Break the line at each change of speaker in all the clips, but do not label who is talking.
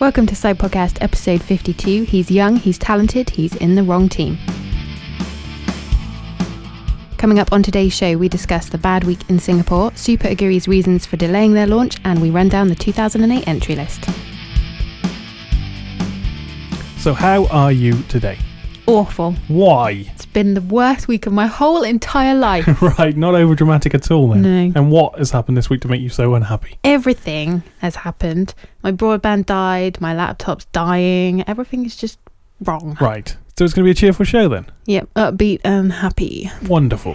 Welcome to Side Podcast episode 52. He's young, he's talented, he's in the wrong team. Coming up on today's show, we discuss the bad week in Singapore, Super Aguri's reasons for delaying their launch, and we run down the 2008 entry list.
So how are you today?
Awful.
Why?
It's been the worst week of my whole entire life.
Right, not over dramatic at all then.
No.
And what has happened this week to make you so unhappy?
Everything has happened. My broadband died, my laptop's dying, everything is just wrong.
Right. So it's going to be a cheerful show then?
Yep, upbeat and happy.
Wonderful.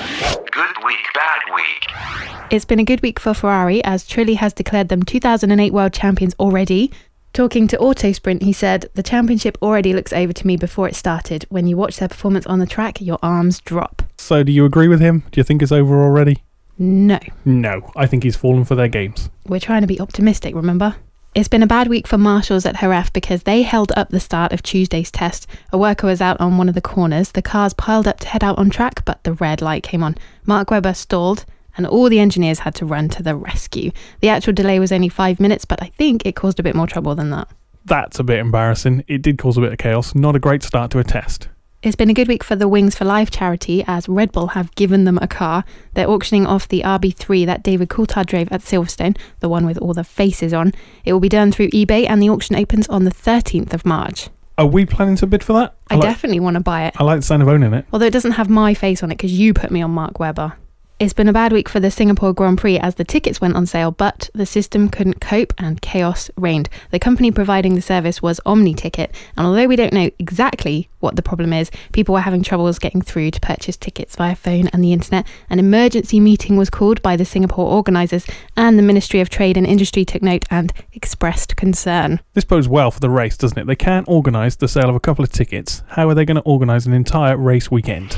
Good week, bad week.
It's been a good week for Ferrari as Trulli has declared them 2008 world champions already. Talking to Autosprint, he said, "The championship already looks over to me before it started. When you watch their performance on the track, your arms drop."
So do you agree with him? Do you think it's over already?
No.
No, I think he's fallen for their games.
We're trying to be optimistic, remember? It's been a bad week for marshals at Jerez because they held up the start of Tuesday's test. A worker was out on one of the corners. The cars piled up to head out on track, but the red light came on. Mark Webber stalled, and all the engineers had to run to the rescue. The actual delay was only 5 minutes, but I think it caused a bit more trouble than that.
That's a bit embarrassing. It did cause a bit of chaos. Not a great start to a test.
It's been a good week for the Wings for Life charity as Red Bull have given them a car. They're auctioning off the RB3 that David Coulthard drove at Silverstone, the one with all the faces on. It will be done through eBay and the auction opens on the 13th of March.
Are we planning to bid for that?
I definitely want to buy it.
I like the sound of owning it.
Although it doesn't have my face on it because you put me on Mark Webber. It's been a bad week for the Singapore Grand Prix as the tickets went on sale, but the system couldn't cope and chaos reigned. The company providing the service was OmniTicket, and although we don't know exactly what the problem is, people were having troubles getting through to purchase tickets via phone and the internet. An emergency meeting was called by the Singapore organisers, and the Ministry of Trade and Industry took note and expressed concern.
This bodes well for the race, doesn't it? They can't organise the sale of a couple of tickets. How are they going to organise an entire race weekend?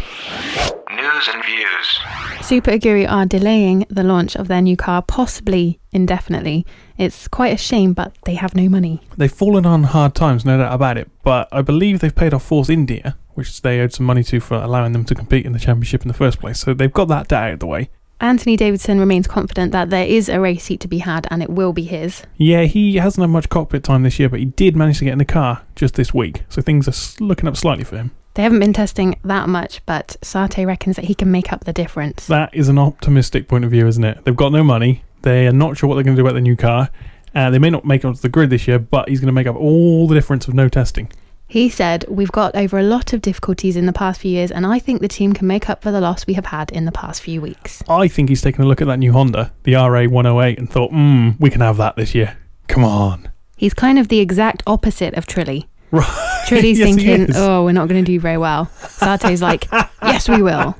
News and views.
Super Aguri are delaying the launch of their new car, possibly indefinitely. It's quite a shame, but they have no money.
They've fallen on hard times, no doubt about it, but I believe they've paid off Force India, which they owed some money to for allowing them to compete in the championship in the first place, so they've got that out of the way.
Anthony Davidson remains confident that there is a race seat to be had and it will be his.
Yeah, he hasn't had much cockpit time this year, but he did manage to get in the car just this week, so things are looking up slightly for him.
They haven't been testing that much, but Sate reckons that he can make up the difference.
That is an optimistic point of view, isn't it? They've got no money, they are not sure what they're going to do about the new car, they may not make it onto the grid this year, but he's going to make up all the difference of no testing.
He said, "We've got over a lot of difficulties in the past few years, and I think the team can make up for the loss we have had in the past few weeks."
I think he's taken a look at that new Honda, the RA108, and thought, we can have that this year. Come on.
He's kind of the exact opposite of Trulli.
Right.
Trulli's
Yes, he
thinking,
is.
"Oh, we're not going to do very well." Sate's like, "Yes, we will."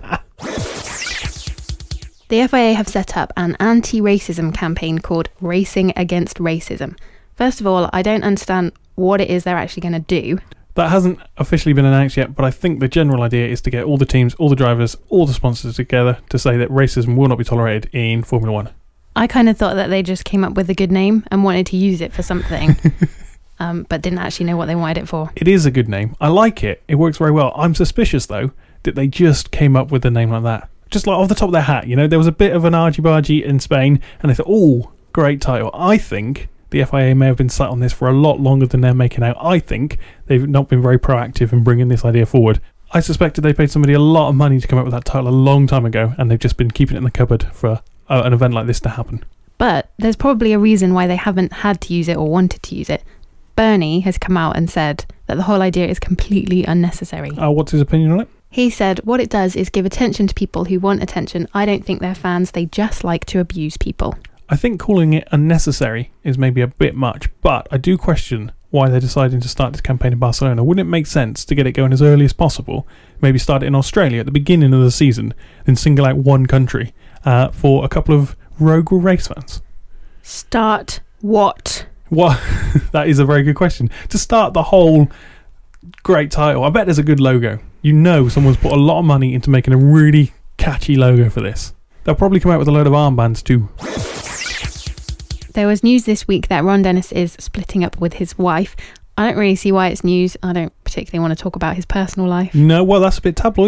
The FIA have set up an anti-racism campaign called Racing Against Racism. First of all, I don't understand what it is they're actually going to do.
That hasn't officially been announced yet, but I think the general idea is to get all the teams, all the drivers, all the sponsors together to say that racism will not be tolerated in Formula 1.
I kind of thought that they just came up with a good name and wanted to use it for something, but didn't actually know what they wanted it for.
It is a good name. I like it. It works very well. I'm suspicious, though, that they just came up with a name like that. Just like off the top of their hat, you know, there was a bit of an argy-bargy in Spain, and they thought, oh, great title. I think the FIA may have been sat on this for a lot longer than they're making out. I think they've not been very proactive in bringing this idea forward. I suspected they paid somebody a lot of money to come up with that title a long time ago, and they've just been keeping it in the cupboard for an event like this to happen.
But there's probably a reason why they haven't had to use it or wanted to use it. Bernie has come out and said that the whole idea is completely unnecessary.
What's his opinion on it?
He said, "What it does is give attention to people who want attention. I don't think they're fans, they just like to abuse people."
I think calling it unnecessary is maybe a bit much, but I do question why they're deciding to start this campaign in Barcelona. Wouldn't it make sense to get it going as early as possible? Maybe start it in Australia at the beginning of the season, then single out one country for a couple of rogue race fans?
Start what?
What? That is a very good question. To start the whole great title, I bet there's a good logo. You know someone's put a lot of money into making a really catchy logo for this. They'll probably come out with a load of armbands too.
There was news this week that Ron Dennis is splitting up with his wife. I don't really see why it's news. I don't particularly want to talk about his personal life.
No, well, that's a bit tabloid.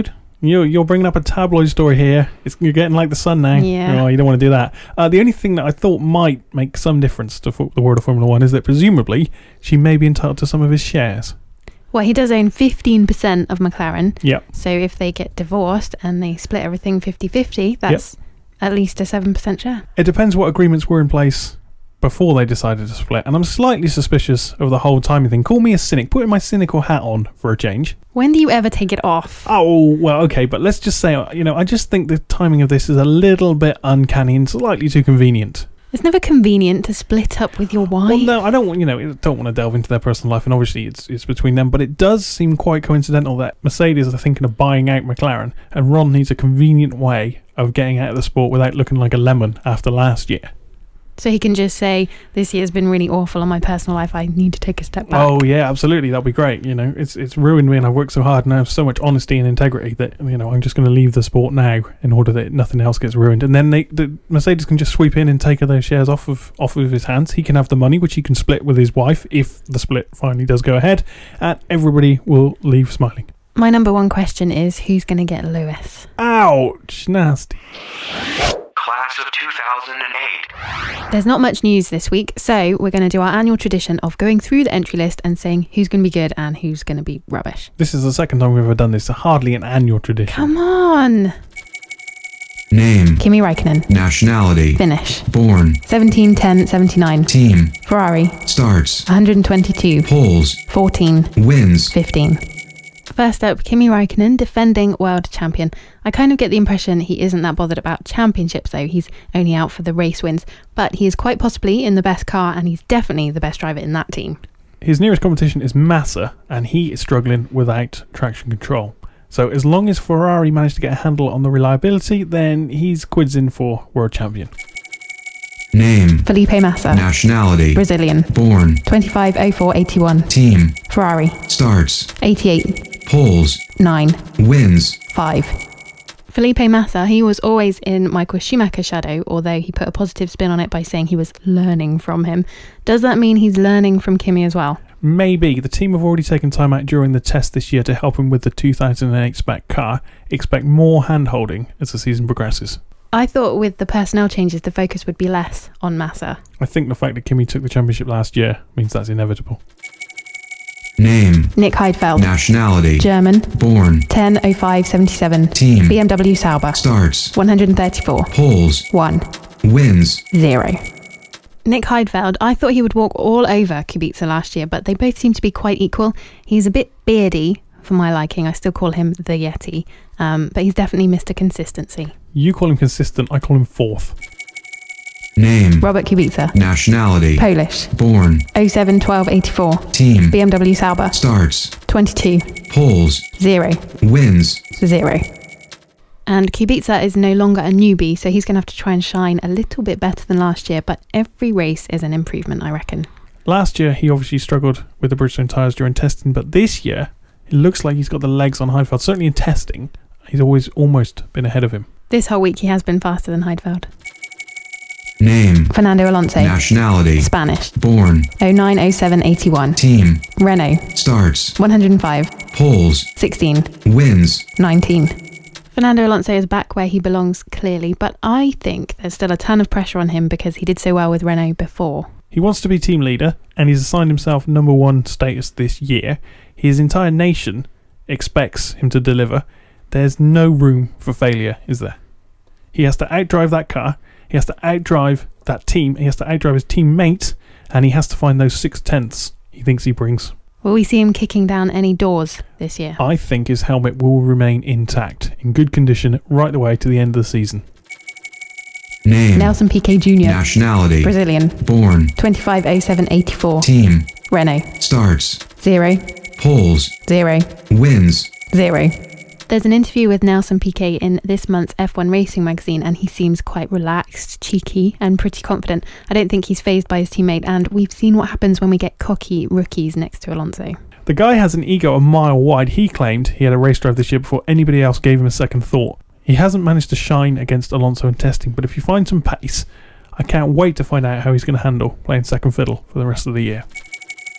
You're bringing up a tabloid story here. You're getting like the Sun now.
Yeah.
Oh, you don't want to do that. The only thing that I thought might make some difference to the world of Formula 1 is that presumably she may be entitled to some of his shares.
Well, he does own 15% of McLaren.
Yep.
So if they get divorced and they split everything 50-50, that's at least a 7% share.
It depends what agreements were in place before they decided to split. And I'm slightly suspicious of the whole timing thing. Call me a cynic. Put my cynical hat on for a change.
When do you ever take it off?
Oh, well, okay. But let's just say, I just think the timing of this is a little bit uncanny and slightly too convenient.
It's never convenient to split up with your wife.
Well, no, I don't want to delve into their personal life, and obviously it's between them. But it does seem quite coincidental that Mercedes are thinking of buying out McLaren, and Ron needs a convenient way of getting out of the sport without looking like a lemon after last year.
So he can just say, this year's been really awful on my personal life, I need to take a step back.
Oh yeah, absolutely, that'd be great. It's ruined me, and I've worked so hard and I have so much honesty and integrity that I'm just going to leave the sport now in order that nothing else gets ruined. And then the Mercedes can just sweep in and take those shares off of his hands. He can have the money, which he can split with his wife if the split finally does go ahead, and everybody will leave smiling.
My number one question is, who's going to get Lewis?
Ouch, nasty.
Class of 2008.
There's not much news this week, so we're going to do our annual tradition of going through the entry list and saying who's going to be good and who's going to be rubbish.
This is the second time we've ever done this, so hardly an annual tradition.
Come on!
Name.
Kimi Räikkönen.
Nationality.
Finish.
Born.
17-10-79.
Team.
Ferrari.
Starts.
122.
Poles.
14.
Wins.
15. First up, Kimi Räikkönen, defending world champion. I kind of get the impression he isn't that bothered about championships though. He's only out for the race wins, but he is quite possibly in the best car and he's definitely the best driver in that team.
His nearest competition is Massa, and he is struggling without traction control. So as long as Ferrari manage to get a handle on the reliability, then he's quids in for world champion.
Name.
Felipe Massa.
Nationality.
Brazilian.
Born.
25-04-81.
Team.
Ferrari.
Starts.
88.
Poles.
9.
Wins.
5. Felipe Massa, he was always in Michael Schumacher's shadow, although he put a positive spin on it by saying he was learning from him. Does that mean he's learning from Kimi as well?
Maybe. The team have already taken time out during the test this year to help him with the 2008 spec car. Expect more hand-holding as the season progresses.
I thought with the personnel changes, the focus would be less on Massa.
I think the fact that Kimi took the championship last year means that's inevitable.
Name.
Nick Heidfeld.
Nationality.
German.
Born.
10-05-77.
Team.
BMW Sauber.
Starts.
134.
Poles.
1.
Wins.
0. Nick Heidfeld, I thought he would walk all over Kubica last year, but they both seem to be quite equal. He's a bit beardy for my liking. I still call him the Yeti, but he's definitely Mr. Consistency.
You call him consistent, I call him fourth.
Name.
Robert Kubica.
Nationality.
Polish.
Born.
07-12-84.
Team.
BMW Sauber.
Starts.
22.
Poles.
0.
Wins.
0. And Kubica is no longer a newbie, so he's going to have to try and shine a little bit better than last year, but every race is an improvement, I reckon.
Last year, he obviously struggled with the Bridgestone tyres during testing, but this year, it looks like he's got the legs on Heidfeld. Certainly in testing, he's always almost been ahead of him.
This whole week he has been faster than Heidfeld.
Name.
Fernando Alonso.
Nationality.
Spanish.
Born.
09-07-81.
Team.
Renault.
Starts.
105.
Poles.
16.
Wins.
19. Fernando Alonso is back where he belongs clearly, but I think there's still a ton of pressure on him because he did so well with Renault before.
He wants to be team leader, and he's assigned himself number one status this year. His entire nation expects him to deliver. There's no room for failure, is there? He has to outdrive that car, he has to outdrive that team, he has to outdrive his teammate, and he has to find those 6/10 he thinks he brings.
Will we see him kicking down any doors this year?
I think his helmet will remain intact, in good condition, right the way to the end of the season.
Name.
Nelson Piquet Jr.
Nationality.
Brazilian.
Born.
25-07-84.
Team.
Renault.
Starts.
0.
Poles.
0.
Wins.
0. There's an interview with Nelson Piquet in this month's F1 Racing magazine, and he seems quite relaxed, cheeky, and pretty confident. I don't think he's fazed by his teammate, and we've seen what happens when we get cocky rookies next to Alonso.
The guy has an ego a mile wide. He claimed he had a race drive this year before anybody else gave him a second thought. He hasn't managed to shine against Alonso in testing, but if you find some pace, I can't wait to find out how he's going to handle playing second fiddle for the rest of the year.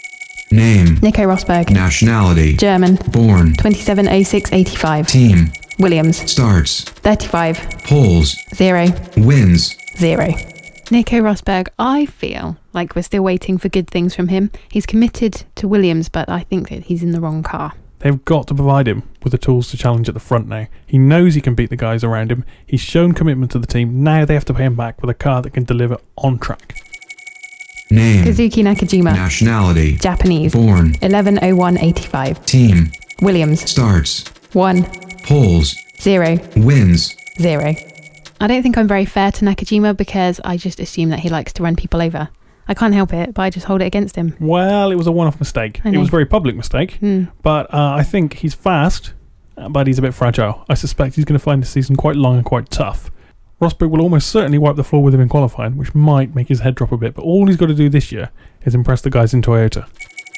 Name.
Nico Rosberg.
Nationality.
German.
Born.
27-06-85.
Team.
Williams.
Starts.
35.
Poles.
0.
Wins.
0. Nico Rosberg, I feel like we're still waiting for good things from him. He's committed to Williams, but I think that he's in the wrong car.
They've got to provide him with the tools to challenge at the front now. He knows he can beat the guys around him. He's shown commitment to the team. Now they have to pay him back with a car that can deliver on track.
Name.
Kazuki Nakajima.
Nationality.
Japanese.
Born.
11:01:85.
Team.
Williams.
Starts.
1.
Poles.
0.
Wins.
0. I don't think I'm very fair to Nakajima because I just assume that he likes to run people over. I can't help it, but I just hold it against him.
Well, it was a one-off mistake.
I
It
know.
was a very public mistake. But I think he's fast, but he's a bit fragile. I suspect he's going to find the season quite long and quite tough. Rosberg will almost certainly wipe the floor with him in qualifying, which might make his head drop a bit. But all he's got to do this year is impress the guys in Toyota.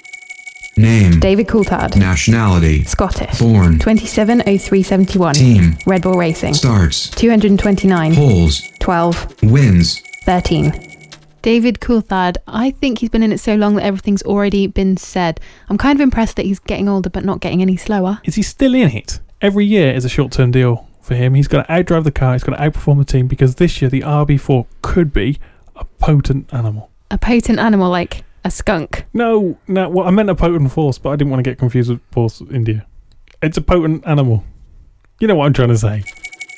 Name.
David Coulthard.
Nationality.
Scottish.
Born.
27:03:71.
Team.
Red Bull Racing.
Starts.
229.
Poles.
12.
Wins.
13. David Coulthard, I think he's been in it so long that everything's already been said. I'm kind of impressed that he's getting older but not getting any slower.
Is he still in it? Every year is a short-term deal for him. He's got to outdrive the car. He's got to outperform the team because this year the RB4 could be a potent animal.
A potent animal like a skunk.
No, well, I meant a potent force, but I didn't want to get confused with Force India. It's a potent animal. You know what I'm trying to say.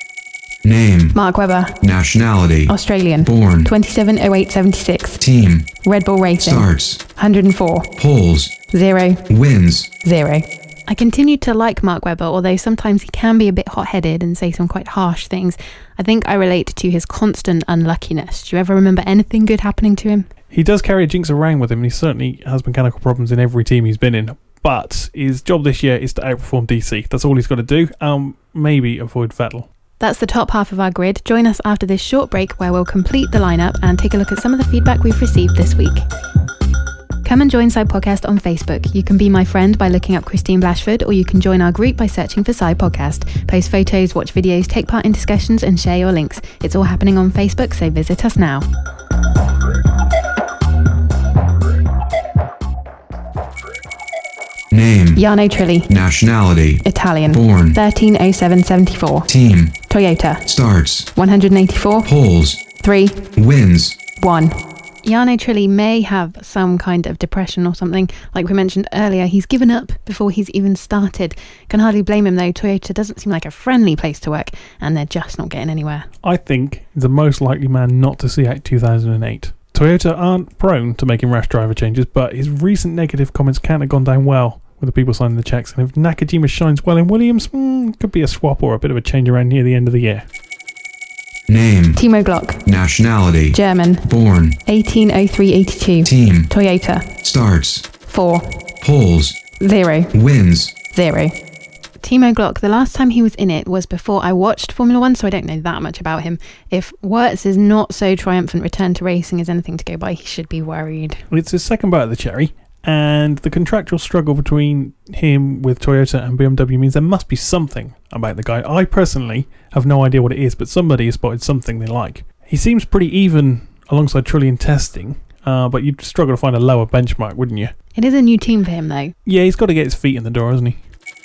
Name.
Mark Webber.
Nationality.
Australian.
Born.
27:08:76.
Team.
Red Bull Racing.
Starts.
104.
Poles.
0.
Wins.
0. I continue to like Mark Webber, although sometimes he can be a bit hot-headed and say some quite harsh things. I think I relate to his constant unluckiness. Do you ever remember anything good happening to him?
He does carry a jinx around with him, and he certainly has mechanical problems in every team he's been in. But his job this year is to outperform DC. That's all he's got to do. Maybe avoid Vettel.
That's the top half of our grid. Join us after this short break where we'll complete the lineup and take a look at some of the feedback we've received this week. Come and join Side Podcast on Facebook. You can be my friend by looking up Christine Blashford, or you can join our group by searching for Side Podcast. Post photos, watch videos, take part in discussions and share your links. It's all happening on Facebook, so visit us now.
Name.
Jarno Trilli.
Nationality.
Italian.
Born.
13:07:74.
Team.
Toyota.
Starts.
184.
Poles.
3.
Wins.
1. Jarno Trilli may have some kind of depression or something. Like we mentioned earlier, he's given up before he's even started. Can hardly blame him though. Toyota doesn't seem like a friendly place to work and they're just not getting anywhere.
I think he's the most likely man not to see out 2008. Toyota aren't prone to making rash driver changes, but his recent negative comments can't have gone down well with the people signing the checks. And if Nakajima shines well in Williams, could be a swap or a bit of a change around near the end of the year.
Name.
Timo Glock.
Nationality.
German.
Born.
18:03:82.
Team.
Toyota.
Starts.
4.
Poles.
0.
Wins.
0. Timo Glock, the last time he was in it was before I watched Formula 1, so I don't know that much about him. If Wirtz's not so triumphant return to racing is anything to go by, he should be worried.
It's his second bite of the cherry, and the contractual struggle between him with Toyota and BMW means there must be something about the guy. I personally have no idea what it is, but somebody has spotted something they like. He seems pretty even alongside Trulli in testing, but you'd struggle to find a lower benchmark, wouldn't you?
It is a new team for him, though.
Yeah, he's got to get his feet in the door, hasn't he?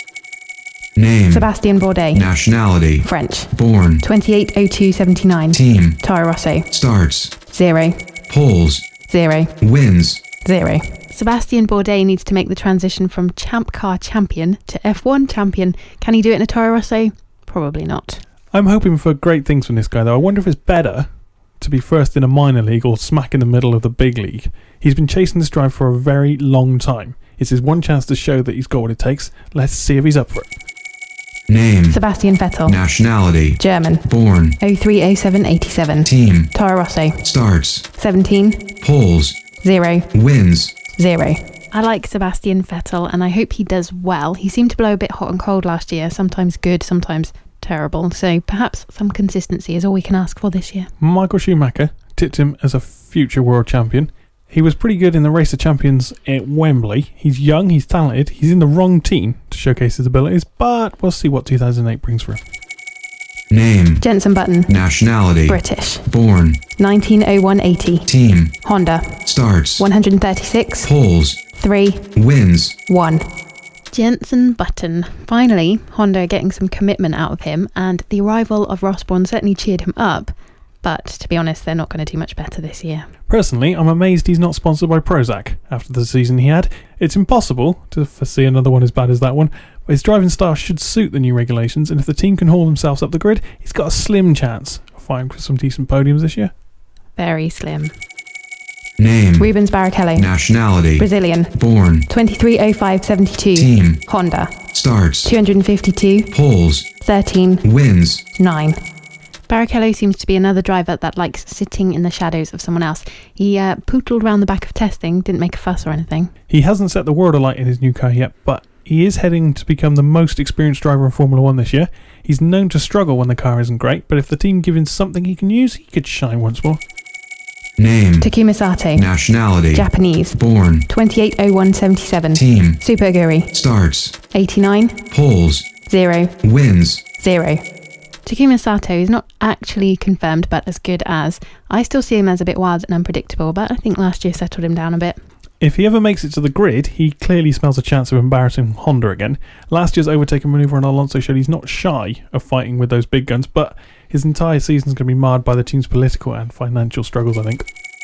Name.
Sebastian Bourdais.
Nationality.
French.
Born.
28:02:79.
Team.
Toro Rosso.
Starts.
0.
Poles.
0.
Wins.
0. Sebastian Bourdais needs to make the transition from Champ Car champion to F1 champion. Can he do it in a Toro Rosso? Probably not.
I'm hoping for great things from this guy, though. I wonder if it's better to be first in a minor league or smack in the middle of the big league. He's been chasing this drive for a very long time. It's his one chance to show that he's got what it takes. Let's see if he's up for it.
Name.
Sebastian Vettel.
Nationality.
German.
Born.
03:07:87.
Team.
Toro Rosso.
Starts.
17.
Poles.
0.
Wins.
0. I like Sebastian Vettel and I hope he does well. He seemed to blow a bit hot and cold last year, sometimes good, sometimes terrible. So perhaps some consistency is all we can ask for this year.
Michael Schumacher tipped him as a future world champion. He was pretty good in the Race of Champions at Wembley. He's young, he's talented, he's in the wrong team to showcase his abilities, but we'll see what 2008 brings for him.
Name.
Jenson Button.
Nationality.
British.
Born.
19:01:80.
Team.
Honda.
Starts.
136.
Poles.
3.
Wins.
1. Jenson Button. Finally, Honda are getting some commitment out of him, and the arrival of Ross Brawn certainly cheered him up, but to be honest, they're not going to do much better this year.
Personally, I'm amazed he's not sponsored by Prozac after the season he had. It's impossible to foresee another one as bad as that one, but his driving style should suit the new regulations, and if the team can haul themselves up the grid, he's got a slim chance of fighting for some decent podiums this year.
Very slim.
Name.
Rubens Barrichello.
Nationality.
Brazilian.
Born.
23:05:72.
Team.
Honda.
Starts.
252.
Poles.
13.
Wins.
9. Barrichello seems to be another driver that likes sitting in the shadows of someone else. He pootled around the back of testing, didn't make a fuss or anything.
He hasn't set the world alight in his new car yet, but he is heading to become the most experienced driver in Formula 1 this year. He's known to struggle when the car isn't great, but if the team give him something he can use, he could shine once more.
Name.
Takuma Sato.
Nationality.
Japanese.
Born.
28:01:77.
Team.
Super Aguri.
Starts.
89.
Poles.
0.
Wins.
0. Takuma Sato is not actually confirmed, but as good as. I still see him as a bit wild and unpredictable, but I think last year settled him down a bit.
If he ever makes it to the grid, he clearly smells a chance of embarrassing Honda again. Last year's overtaking manoeuvre on Alonso showed he's not shy of fighting with those big guns, but his entire season's going to be marred by the team's political and financial struggles, I think.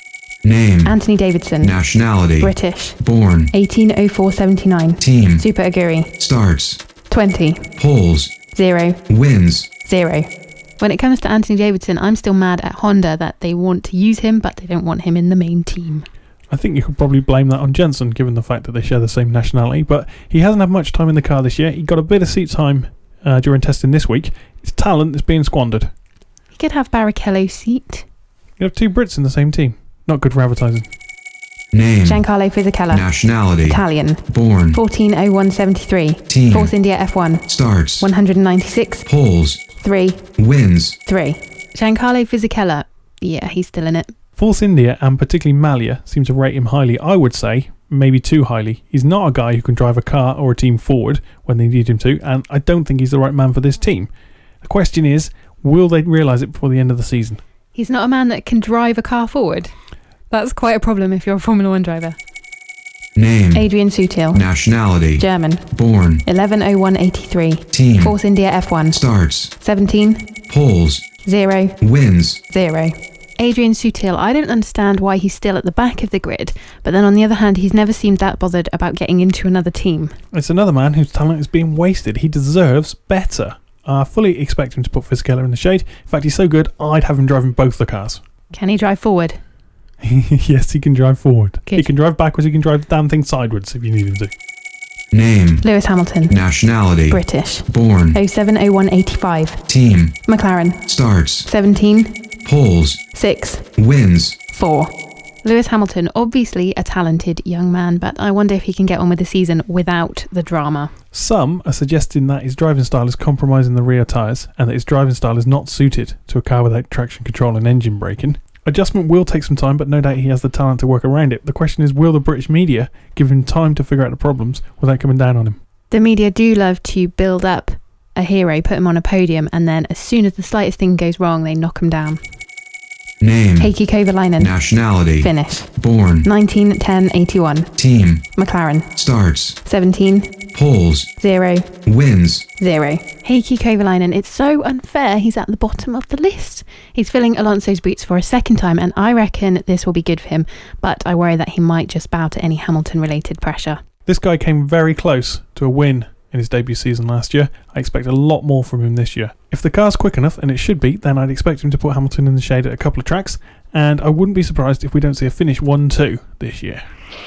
Name.
Anthony Davidson.
Nationality.
British.
Born.
18:04:79.
Team.
Super Aguri.
Starts.
20.
Poles.
0.
Wins.
0. When it comes to Anthony Davidson, I'm still mad at Honda that they want to use him, but they don't want him in the main team.
I think you could probably blame that on Jenson, given the fact that they share the same nationality, but he hasn't had much time in the car this year. He got a bit of seat time during testing this week. His talent is being squandered.
He could have Barrichello's seat.
You have two Brits in the same team. Not good for advertising.
Name.
Giancarlo Fisichella.
Nationality.
Italian.
Born.
14:01:73.
Team.
Force India F1.
Starts.
196.
Poles.
3.
Wins.
3. Giancarlo Fisichella. Yeah, he's still in it.
Force India and particularly Malia seem to rate him highly. I would say maybe too highly. He's not a guy who can drive a car or a team forward when they need him to, and I don't think he's the right man for this team. The question is, will they realise it before the end of the season?
He's not a man that can drive a car forward. That's quite a problem if you're a Formula 1 driver.
Name.
Adrian Sutil.
Nationality.
German.
Born.
11:01:83.
Team.
Force India F1.
Starts.
17.
Poles.
0.
Wins.
0. Adrian Sutil, I don't understand why he's still at the back of the grid, but then on the other hand, he's never seemed that bothered about getting into another team.
It's another man whose talent is being wasted. He deserves better. I fully expect him to put Fisichella in the shade. In fact, he's so good, I'd have him driving both the cars.
Can he drive forward?
Yes, he can drive forward.
Good.
He can drive backwards, he can drive the damn thing sideways if you need him to.
Name.
Lewis Hamilton.
Nationality.
British.
Born.
07:01:85.
Team.
McLaren.
Starts.
17.
Poles.
6.
Wins.
4. Lewis Hamilton, obviously a talented young man, but I wonder if he can get on with the season without the drama.
Some are suggesting that his driving style is compromising the rear tyres and that his driving style is not suited to a car without traction control and engine braking. Adjustment will take some time, but no doubt he has the talent to work around it. The question is, will the British media give him time to figure out the problems without coming down on him?
The media do love to build up a hero, put him on a podium, and then as soon as the slightest thing goes wrong, they knock him down.
Name.
Heikki Kovalainen.
Nationality.
Finnish.
Born.
19:10:81.
Team.
McLaren.
Starts.
17.
Poles.
0.
Wins.
0. Heikki Kovalainen, it's so unfair he's at the bottom of the list. He's filling Alonso's boots for a second time, and I reckon this will be good for him, but I worry that he might just bow to any Hamilton-related pressure.
This guy came very close to a win in his debut season last year. I expect a lot more from him this year. If the car's quick enough, and it should be, then I'd expect him to put Hamilton in the shade at a couple of tracks, and I wouldn't be surprised if we don't see a finish 1-2 this year.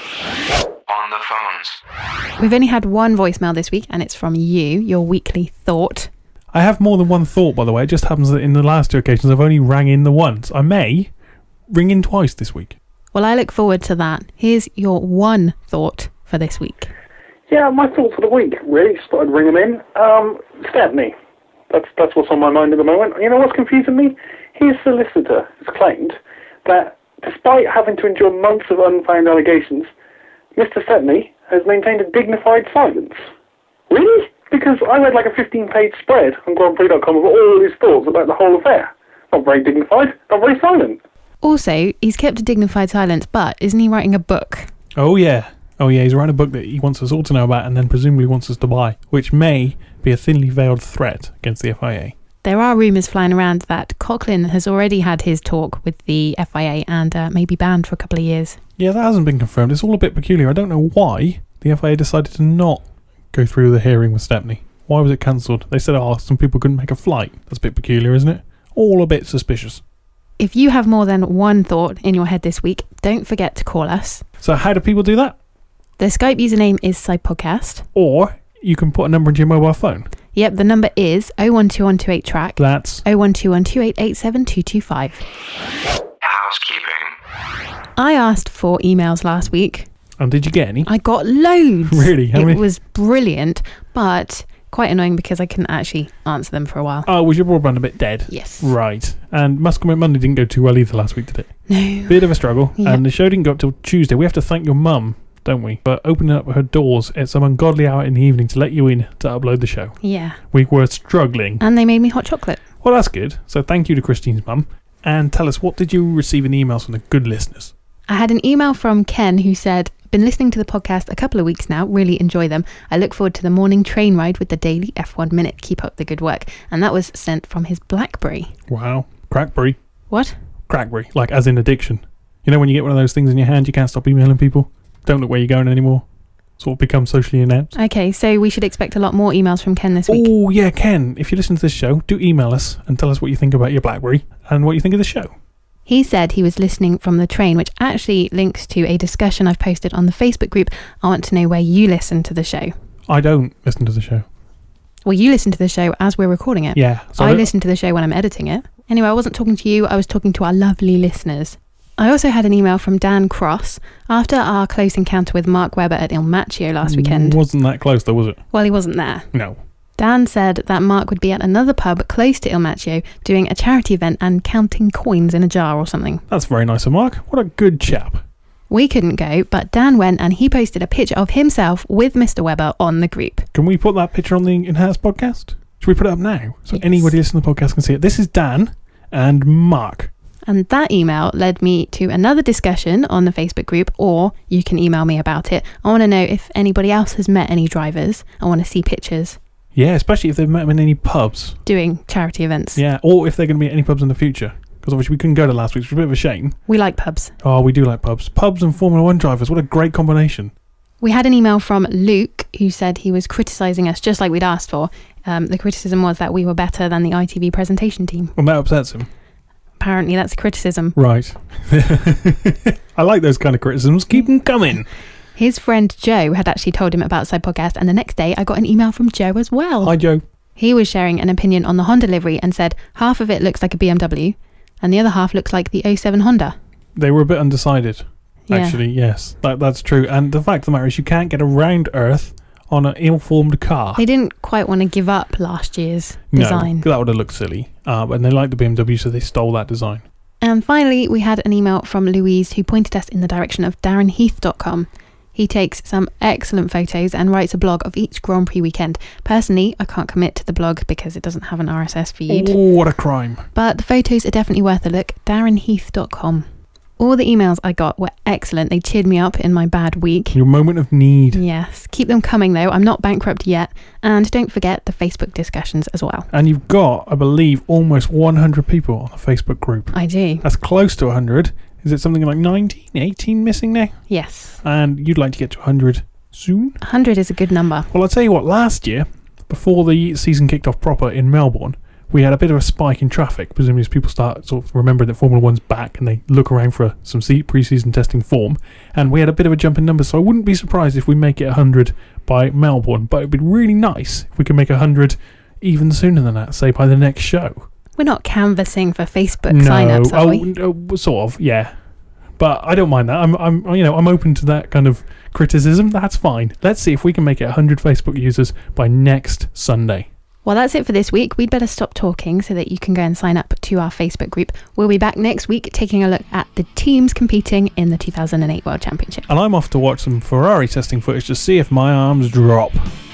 On the phones.
We've only had one voicemail this week, and it's from you, your weekly thought.
I have more than one thought, by the way. It just happens that in the last two occasions I've only rang in the once. I may ring in twice this week.
Well, I look forward to that. Here's your one thought for this week.
Yeah, my thought for the week, really, just thought I'd ring them in. Stepney. That's what's on my mind at the moment. You know what's confusing me? His solicitor has claimed that despite having to endure months of unfounded allegations, Mr. Stepney has maintained a dignified silence. Really? Because I read like a 15-page spread on GrandPrix.com of all his thoughts about the whole affair. Not very dignified, not very silent.
Also, he's kept a dignified silence, but isn't he writing a book?
Oh yeah, Oh yeah, he's writing a book that he wants us all to know about and then presumably wants us to buy, which may be a thinly veiled threat against the FIA.
There are rumours flying around that Coughlin has already had his talk with the FIA and may be banned for a couple of years.
Yeah, that hasn't been confirmed. It's all a bit peculiar. I don't know why the FIA decided to not go through the hearing with Stepney. Why was it cancelled? They said, some people couldn't make a flight. That's a bit peculiar, isn't it? All a bit suspicious.
If you have more than one thought in your head this week, don't forget to call us.
So how do people do that?
The Skype username is SidePodcast.
Or you can put a number into your mobile phone.
Yep, the number is 0121228-TRACK.
That's
01212887225.
Housekeeping.
I asked for emails last week.
And did you get any?
I got loads.
Really? How many?
It was brilliant, but quite annoying because I couldn't actually answer them for a while.
Oh, was your broadband a bit dead?
Yes.
Right. And Must Commit Monday didn't go too well either last week, did it?
No.
Bit of a struggle.
Yeah.
And the show didn't go up till Tuesday. We have to thank your mum, don't we, for opening up her doors at some ungodly hour in the evening to let you in to upload the show.
Yeah.
We were struggling.
And they made me hot chocolate.
Well, that's good. So thank you to Christine's mum. And tell us, what did you receive in emails from the good listeners?
I had an email from Ken who said, been listening to the podcast a couple of weeks now, really enjoy them. I look forward to the morning train ride with the daily F1 Minute. Keep up the good work. And that was sent from his BlackBerry.
Wow. Crackberry.
What?
Crackberry. Like as in addiction. You know when you get one of those things in your hand, you can't stop emailing people? Don't look where you're going anymore. Sort of become socially inept.
Okay, so we should expect a lot more emails from Ken this week.
Oh, yeah, Ken. If you listen to this show, do email us and tell us what you think about your BlackBerry and what you think of the show.
He said he was listening from the train, which actually links to a discussion I've posted on the Facebook group. I want to know where you listen to the show.
I don't listen to the show.
Well, you listen to the show as we're recording it.
Yeah.
I listen to the show when I'm editing it. Anyway, I wasn't talking to you, I was talking to our lovely listeners. I also had an email from Dan Cross after our close encounter with Mark Webber at Il Macchio last weekend.
Wasn't that close though, was it?
Well, he wasn't there.
No.
Dan said that Mark would be at another pub close to Il Macchio doing a charity event and counting coins in a jar or something.
That's very nice of Mark. What a good chap.
We couldn't go, but Dan went and he posted a picture of himself with Mr. Webber on the group.
Can we put that picture on the Enhanced podcast? Should we put it up now? So
Yes.
anybody listening to the podcast can see it. This is Dan and Mark.
And that email led me to another discussion on the Facebook group, or you can email me about it. I want to know if anybody else has met any drivers. I want to see pictures
Yeah, especially if they've met them in any pubs.
doing charity events.
Yeah, or if they're going to be at any pubs in the future. Because obviously we couldn't go to last week, which was a bit of a shame.
We like pubs.
Oh, we do like pubs. Pubs and Formula 1 drivers, what a great combination.
We had an email from Luke who said he was criticising us just like we'd asked for. The criticism was that we were better than the ITV presentation team.
Well, that upsets him.
Apparently that's a criticism.
Right. I like those kind of criticisms. Keep them coming.
His friend Joe had actually told him about Side Podcast, and the next day I got an email from Joe as well.
Hi, Joe.
He was sharing an opinion on the Honda livery and said half of it looks like a BMW and the other half looks like the 07 Honda.
They were a bit undecided,
Yeah.
actually, yes. That's true. And the fact of the matter is you can't get around Earth on an ill-formed car.
They didn't quite want to give up last year's design.
No, that would have looked silly. And they liked the BMW, so they stole that design.
And finally, we had an email from Louise who pointed us in the direction of DarrenHeath.com. He takes some excellent photos and writes a blog of each Grand Prix weekend. Personally, I can't commit to the blog because it doesn't have an RSS feed.
Oh, what a crime.
But the photos are definitely worth a look. DarrenHeath.com. All the emails I got were excellent. They cheered me up in my bad week.
Your moment of need.
Yes. Keep them coming though. I'm not bankrupt yet. And don't forget the Facebook discussions as well.
And you've got, I believe, almost 100 people on the Facebook group.
I do.
That's close to 100. Is it something like 19, 18 missing now?
Yes.
And you'd like to get to 100 soon?
100 is a good number.
Well, I'll tell you what, last year, before the season kicked off proper in Melbourne, we had a bit of a spike in traffic, presumably as people start sort of remembering that Formula 1's back and they look around for some pre-season testing form. And we had a bit of a jump in numbers, so I wouldn't be surprised if we make it 100 by Melbourne. But it'd be really nice if we could make 100 even sooner than that, say by the next show.
We're not canvassing for Facebook sign-ups, are we?
No, sort of, yeah. But I don't mind that. I'm open to that kind of criticism. That's fine. Let's see if we can make it 100 Facebook users by next Sunday.
Well, that's it for this week. We'd better stop talking so that you can go and sign up to our Facebook group. We'll be back next week taking a look at the teams competing in the 2008 World Championship.
And I'm off to watch some Ferrari testing footage to see if my arms drop.